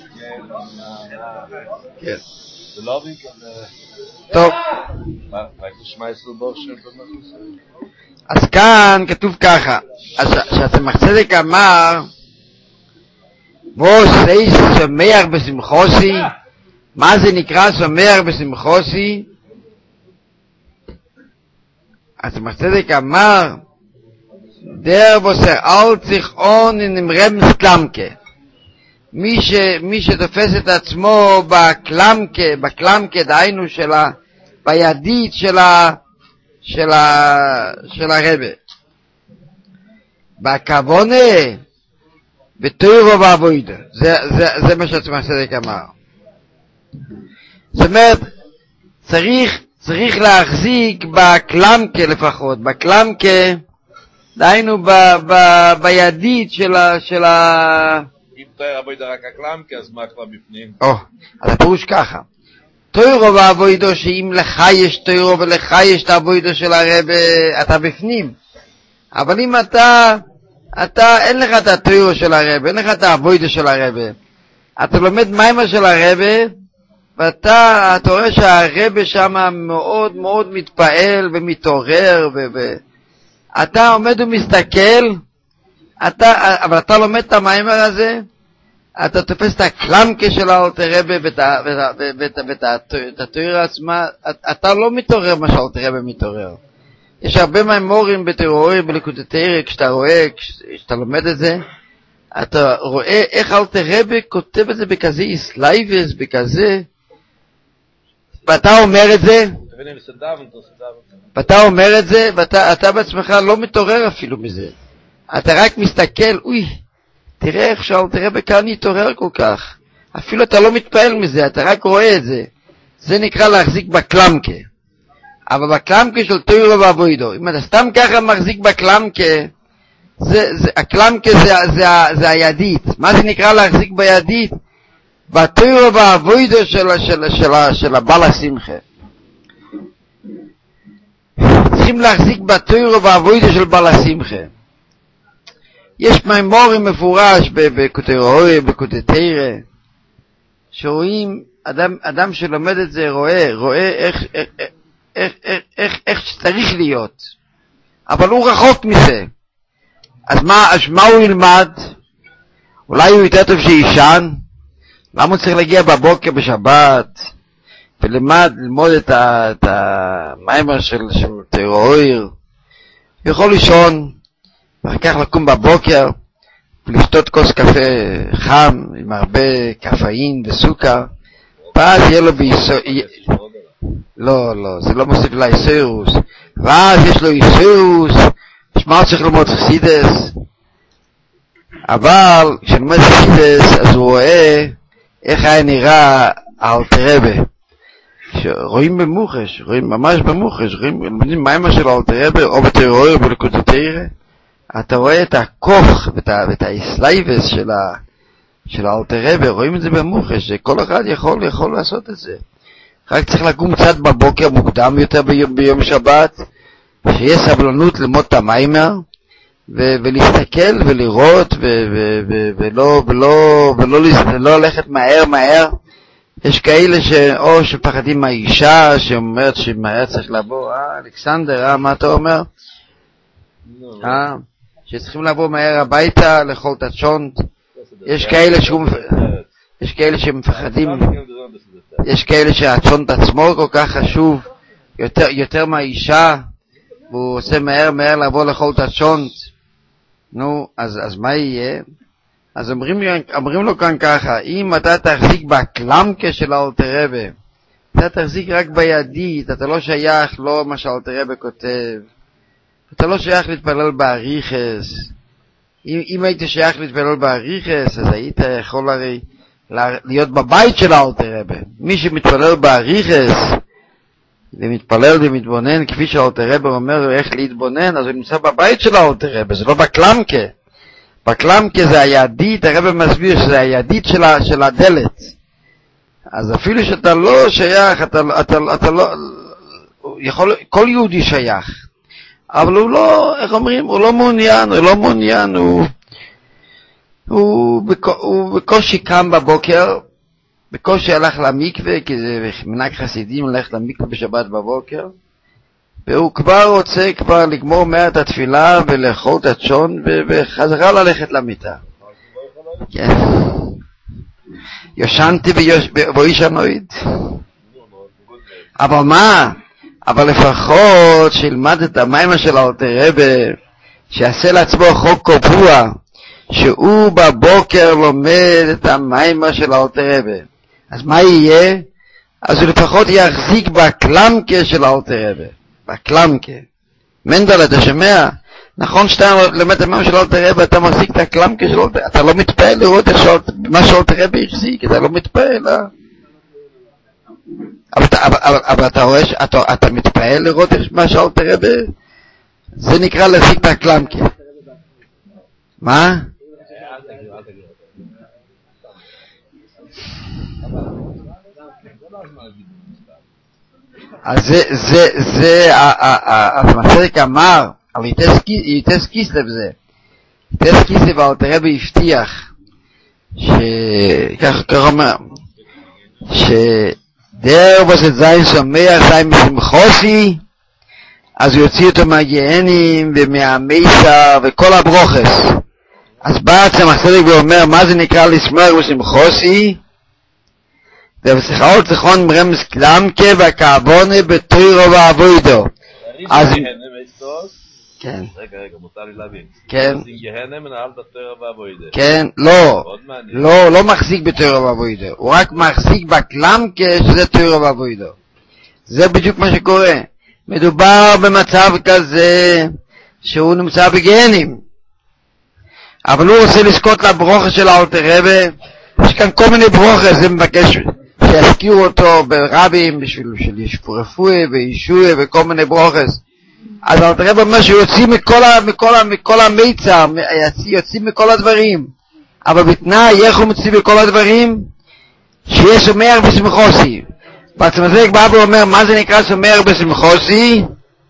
כן. זה לא בין כזה... טוב. רק נשמע אצלו בור שם במחוס. אז כאן כתוב ככה, שהצמח צדק אמר, בו סי שמח בשמחוסי, מה זה נקרא שמח בשמחוסי? הצמח צדק אמר, דר בוסר אל צריכון נמרם סקלמקה. מי, ש, מי שתופס את עצמו בקלמקה, בקלמקה דהיינו של ה... בידית של ה... של ה... של הרבה. בכוונה, בתוירו ועבודה. זה, זה, זה מה שעצמא צדק אמר. זאת אומרת, צריך, צריך להחזיק בקלמקה לפחות, בקלמקה, דהיינו ב, ב, בידית של ה... של ה... אם תויר עבודה רק הקלמקה, אז מה כבר בפנים? או, אז הפירוש ככה. תוירו ועבודו, שאם לך יש תוירו ולך יש את העבודו של הרב, אתה בפנים. אבל אם אתה, אתה, אין לך את התוירו של הרב, אין לך את העבודו של הרב, אתה לומד מיימר של הרב, ואתה, אתה רואה שהרב שם מאוד מאוד מתפעל ומתעורר, ו, ו, אתה עומד ומסתכל, אתה, אבל אתה לומד את המיימר הזה, אתה תופס את הקלמקה של האלטר רבי ואת התורה עצמה, אתה לא מתעורר מה שהאלטר רבי מתעורר. יש הרבה מיימורים בתיאוריה, בליקוטי תורה, כשאתה רואה, כשאתה לומד את זה, אתה רואה איך האלטר רבי כותב את זה בכזה איסלייבס, בכזה, ואתה אומר את זה, ואתה אומר את זה, ואתה בעצמך לא מתעורר אפילו מזה. אתה רק מסתכל, אוי, תראה איך שהאלטר רבי כאן יתעורר כל כך. אפילו אתה לא מתפעל מזה, אתה רק רואה את זה. זה נקרא להחזיק בקלמקה. אבל בקלמקה של תוירו ועבודו, אם אתה סתם ככה מחזיק בקלמקה, זה, זה, הקלמקה זה, זה, זה הידית. מה זה נקרא להחזיק בידית? בתוירו ועבודו של, של, של, של, של הבעל השמחה. צריכים להחזיק בתוירו ועבודו של בעל השמחה. יש מיימורים מפורש בקוטרוי, בקוטטרה, שרואים, אדם, אדם שלומד את זה רואה, רואה איך, איך, איך, איך, איך, איך שצריך להיות. אבל הוא רחוק מזה. אז מה, אז מה הוא ילמד? אולי הוא יותר טוב שישן? למה הוא צריך להגיע בבוקר בשבת? ולמד, ללמוד את, ה, את המיימר של, של תיאוריה? הוא יכול לישון. ואחר כך לקום בבוקר ולשתות כוס קפה חם עם הרבה קפאין וסוכר, ואז יהיה לו ביסו... לא, לא, זה לא מוסיף לה איסורוס. ואז יש לו איסורוס, שמע צריך ללמוד חסידס. אבל כשנלמד חסידס אז הוא רואה איך היה נראה האלטר רבי. רואים במוחש, רואים ממש במוחש, רואים מיימר של האלטר רבי או בתיאוריה בליקוטי תורה. אתה רואה את הכוח ואת, ואת האסלייבס של, ה, של האלטר רבי, רואים את זה במוחש, שכל אחד יכול, יכול לעשות את זה. רק צריך לקום קצת בבוקר מוקדם יותר ביום, ביום שבת, שיהיה סבלנות ללמוד את המיימר, ו- ולהסתכל ולראות, ו- ו- ו- ולא, ולא, ולא, ולא ללכת מהר מהר. יש כאלה שאו שפחדים מהאישה, שאומרת שמהר צריך לבוא, אה, אלכסנדר, אה, מה אתה אומר? אה, שצריכים לבוא מהר הביתה, לאכול את הצ'ונט. יש כאלה שהוא, יש כאלה שמפחדים, יש כאלה שהצ'ונט עצמו כל כך חשוב, יותר, יותר מהאישה, והוא עושה מהר מהר לבוא לאכול את הצ'ונט. נו, אז, אז מה יהיה? אז אומרים, אומרים לו כאן ככה, אם אתה תחזיק בקלמקה של האלטר רבי, אתה תחזיק רק בידית, אתה לא שייך לא מה שהאלטר רבי כותב, אתה לא שייך להתפלל באריכס. אם, אם היית שייך להתפלל באריכס, אז היית יכול הרי להיות בבית של האלטר רבי. מי שמתפלל באריכס, ומתפלל ומתבונן, כפי שהאלטר רבי אומר איך להתבונן, אז הוא נמצא בבית של האלטר רבי, זה לא בקלמקה. בקלמקה זה הידית, הרבי מסביר שזה הידית של, ה, של הדלת. אז אפילו שאתה לא שייך, אתה, אתה, אתה לא, יכול, כל יהודי שייך. אבל הוא לא, איך אומרים, הוא לא מעוניין, הוא לא מעוניין, הוא, הוא, בק, הוא בקושי קם בבוקר, בקושי הלך למקווה, כי זה מנהג חסידים הלך למקווה בשבת בבוקר, והוא כבר רוצה כבר לגמור מהר את התפילה ולאכול את הצ'ון וחזרה ללכת למיטה. כן. יושנתי וישנויד. אבל מה? אבל לפחות שילמד את המיימר של האלטר רבי, שיעשה לעצמו חוק קבוע, שהוא בבוקר לומד את המיימר של האלטר רבי. אז מה יהיה? אז הוא לפחות יחזיק בקלמקה של האלטר רבי. בקלמקה. מנדל, אתה שומע? נכון שאתה למד את המאמר של אלתר רבי, אתה מחזיק את הקלמקה של אלתר רבי, אתה לא מתפעל לראות מה שאלתר רבי החזיק, אתה לא מתפעל, אה? אבל, אבל, אבל, אבל אתה רואה שאתה אתה מתפעל לראות מה שאלתר רבי, זה נקרא להחזיק את הקלמקה. מה? אז זה, זה, זה, המסריק אמר, אבל יתס קיסלב זה, יתס קיסלב אלתר רבי הבטיח, שכך כך אומר, שדר בסת זין שמח זין משמחוסי, אז הוא יוציא אותו מהגיהנים ומהמייסר וכל הברוכס. אז בא המסריק ואומר, מה זה נקרא לשמח ושמחוסי? ובשיחה עוד זכרון מרמז קלמקה והכעבונה בתוירו ועבודו. אז... כן. רגע, רגע, מותר לי להבין. כן. אז גהנה מנהל בתוירו ועבודו. כן, לא. לא, לא מחזיק בתוירו ועבודו. הוא רק מחזיק בקלמקה שזה תוירו ועבודו. זה בדיוק מה שקורה. מדובר במצב כזה שהוא נמצא בגהנים. אבל הוא רוצה לזכות לברוכה של אלתר רבי. יש כאן כל מיני ברוכות, זה מבקש שיזכירו אותו ברבים בשביל שישפו רפואה וישוע וכל מיני ברוכות. אז אלתר רבי אומר שיוצאים מכל, ה, מכל, ה, מכל המיצר, יוצאים מכל הדברים. אבל בתנאי, איך הוא מוציא מכל הדברים? שיהיה שמח בשמחוסי. בעצמזק בא ואומר, מה זה נקרא שמח בשמחוסי?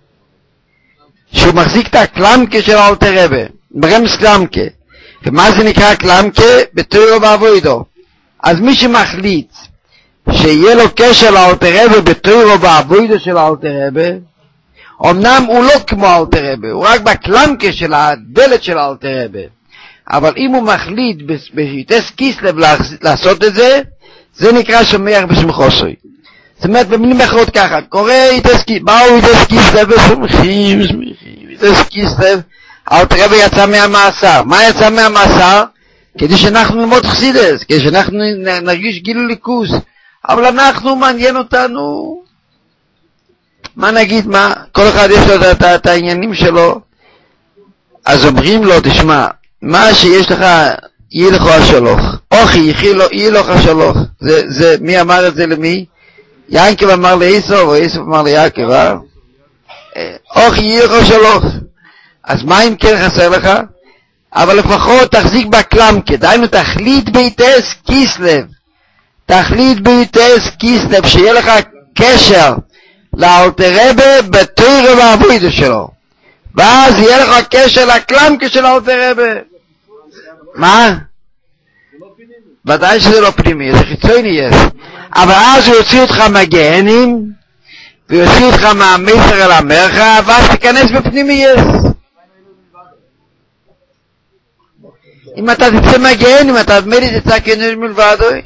שהוא מחזיק את הקלמקה של אלתר רבי, ברמז קלמקה. ומה זה נקרא קלמקה? בתוירו ועבודו. אז מי שמחליט שיהיה לו קשר לאלתר רבי בתוירו ועבודו של אלתר רבי, אמנם הוא לא כמו אלתר רבי, הוא רק בקלמקה של הדלת של אלתר רבי, אבל אם הוא מחליט ביתס קיסלב לעשות את זה, זה נקרא שמח בשמחוסי. זאת אומרת, במילים אחרות ככה, קורא יתס קיסלב, באו יתס קיסלב ושמחים, שמחים, יתס קיסלב, אלתר רבי יצא מהמאסר. מה יצא מהמאסר? כדי שאנחנו נלמוד חסידס, כדי שאנחנו נרגיש גילוי ליכוז. אבל אנחנו, מעניין אותנו, מה נגיד, מה? כל אחד יש לו את, את, את העניינים שלו. אז אומרים לו, תשמע, מה שיש לך, יהיה לך השלוך. אוכי, יהיה לך השלוך. זה, זה, מי אמר את זה למי? יעקב אמר לעשו, או עשו אמר ליעקב, אה? אוכי, יהיה לך השלוך. אז מה אם כן חסר לך? אבל לפחות תחזיק בקלמקה, דיינו תחליט ביתס קיסלב, תחליט ביתס קיסלב, שיהיה לך קשר לאלתר רבי בתוירו ועבודו שלו, ואז יהיה לך קשר לקלמקה של אלתר רבי. מה? ודאי שזה לא פנימי, זה חיצוני יש, אבל אז הוא יוציא אותך מהגהנים, ויוציא אותך מהמייסר אל המרחב, ואז תיכנס בפנימי יש. אם אתה תצא מהגהן, אם אתה מדי תצא כנראה מלבדוי.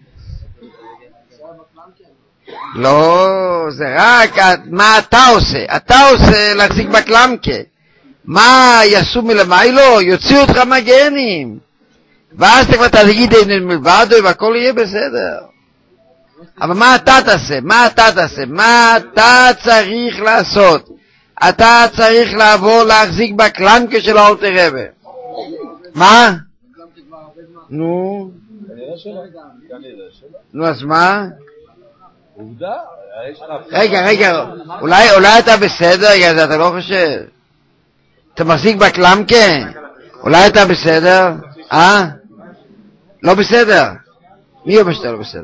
לא, זה רק מה אתה עושה. אתה עושה להחזיק בקלמקה. מה יעשו מלמיילו? יוציאו אותך מהגהנים. ואז אתה כבר תגיד מלבדוי והכל יהיה בסדר. אבל מה אתה תעשה? מה אתה תעשה? מה אתה צריך לעשות? אתה צריך לעבור להחזיק בקלמקה של אלתר רבי. מה? נו? נו, אז מה? רגע, רגע, אולי אתה בסדר? אתה לא חושב? אתה מחזיק בקלמקה? אולי אתה בסדר? אה? לא בסדר? מי אומר שאתה לא בסדר?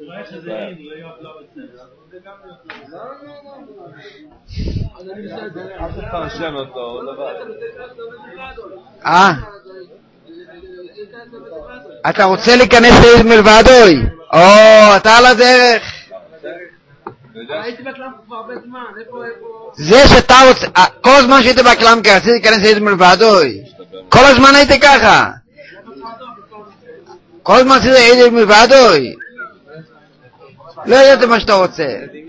אה? אתה רוצה להיכנס לעיר מלבדוי? או, אתה על הדרך. הייתי בקלמקה כבר הרבה זמן, איפה, איפה? זה שאתה רוצה, כל הזמן שהייתי בקלמקה, רציתי להיכנס לעיר מלבדוי. כל הזמן הייתי ככה. כל הזמן עשיתי לעיר מלבדוי. לא ידעתי מה שאתה רוצה.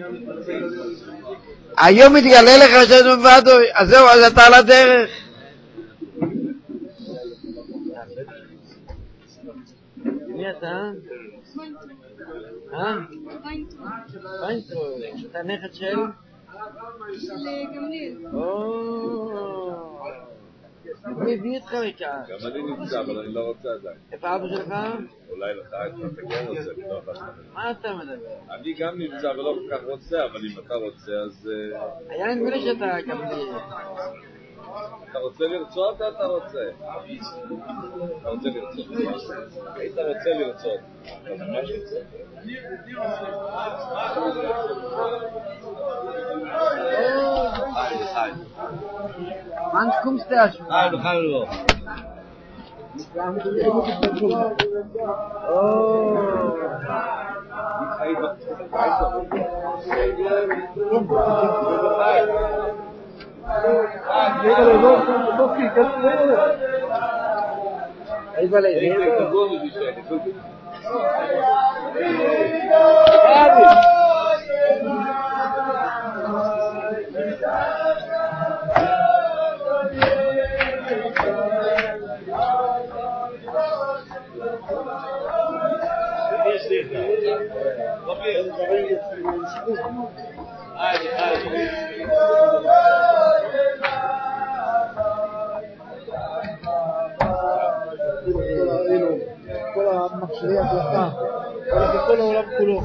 היום מתגלה לך שאתה מלבדוי, אז זהו, אז אתה על הדרך. מי אתה? אה? ויינטרוב, אתה נכד של? של גמליאל. או, מי הביא אותך מכאן? גם אני נמצא, אבל אני לא רוצה עדיין. איפה אבא שלך? אולי לך, אתה כן רוצה, לא לך. מה אתה מדבר? אני גם נמצא ולא כל כך רוצה, אבל אם אתה רוצה, אז... היה נדמה לי שאתה גם... אתה רוצה לרצות או אתה רוצה? אתה רוצה לרצות. היית רוצה לרצות. אתה ממש רוצה. היי, היי. Wann kommst du erst? היי, hallo. Oh. Ahí vale. כל המכשירי הקלטה, בכל העולם כולו.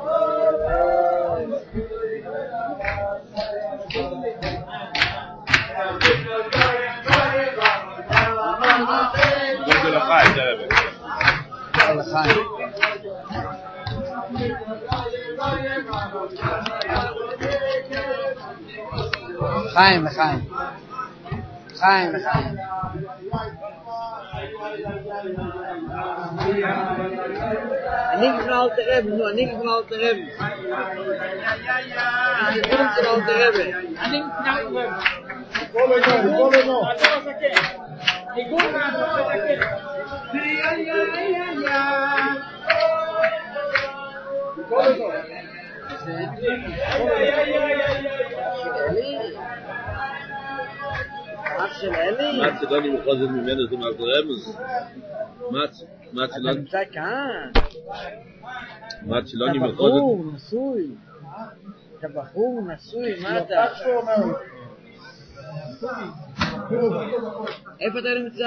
זה לחיים, זה רבי. זה לחיים. חיים, לחיים. חיים, לחיים. אני גפנה אל תרב, נו, אני גפנה אל תרב. אני גפנה אל תרב. אני גפנה אל תרב. כל אינו, כל אינו. אתה לא זקן. ניגון אתה לא זקן. כל אינו. אח של אלי? מה צילוני מחוזת ממנו זה מהגורמוס? מה צילוני? אתה נמצא כאן. מה צילוני אתה מחוזת? בחור נשוי. אתה בחור נשוי, מה אתה? איפה אתה נמצא?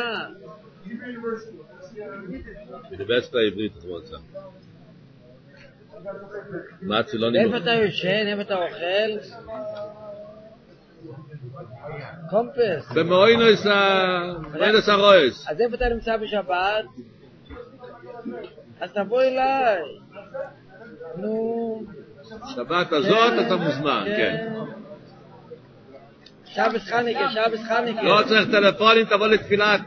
באוניברסיטה העברית אתה רוצה. מה צילוני איפה אתה יושן? איפה אתה אוכל? קומפס. במאוינוס הרועס. אז איפה אתה נמצא בשבת? אז תבוא אליי. נו. שבת הזאת אתה מוזמן, כן. שבת חניקה, שבת חניקה. לא צריך טלפונים, תבוא לתפילת.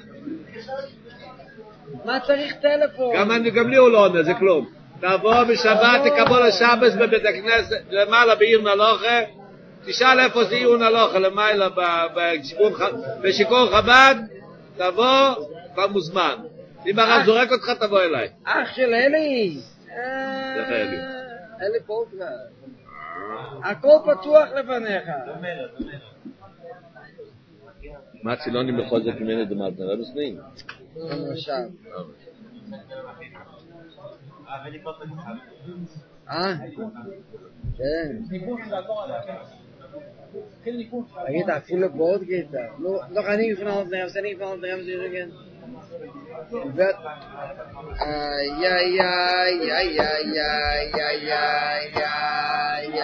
מה צריך טלפון? גם לי הוא לא עונה, זה כלום. תבוא בשבת, תקבול השבס בבית הכנסת, למעלה בעיר נלוכה, תשאל איפה זה עיר נלוכה, למעלה בשיכור חב"ד, תבוא, כבר מוזמן. אם הרב זורק אותך, תבוא אליי. אח של אלי. זה אלי. אלי פולקר. הכל פתוח לפניך. מה צילוני מחוזק ממנו דמעת נרבס נעים? למשל. אה? כן. תגיד, אפילו בעוד גיטה. לא אני גפנה עוד נרבס, אני גפנה עוד נרבס ירגן. ות... איי איי איי איי איי איי איי איי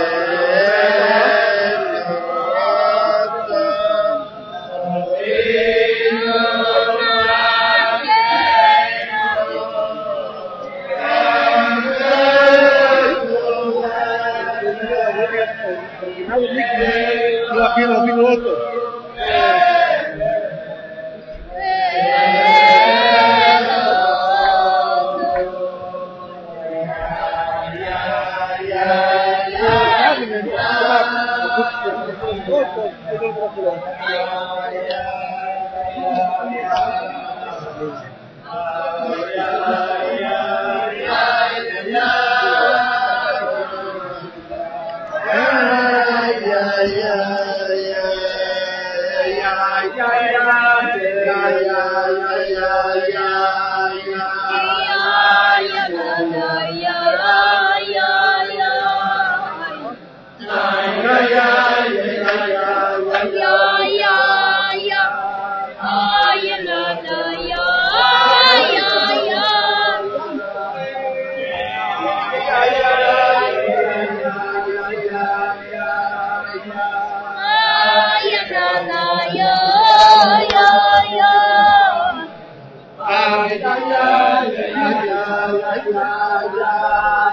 Yeah. tranquilo, un minuto. Yeah, yeah, yeah, yeah, yeah, yeah, yeah.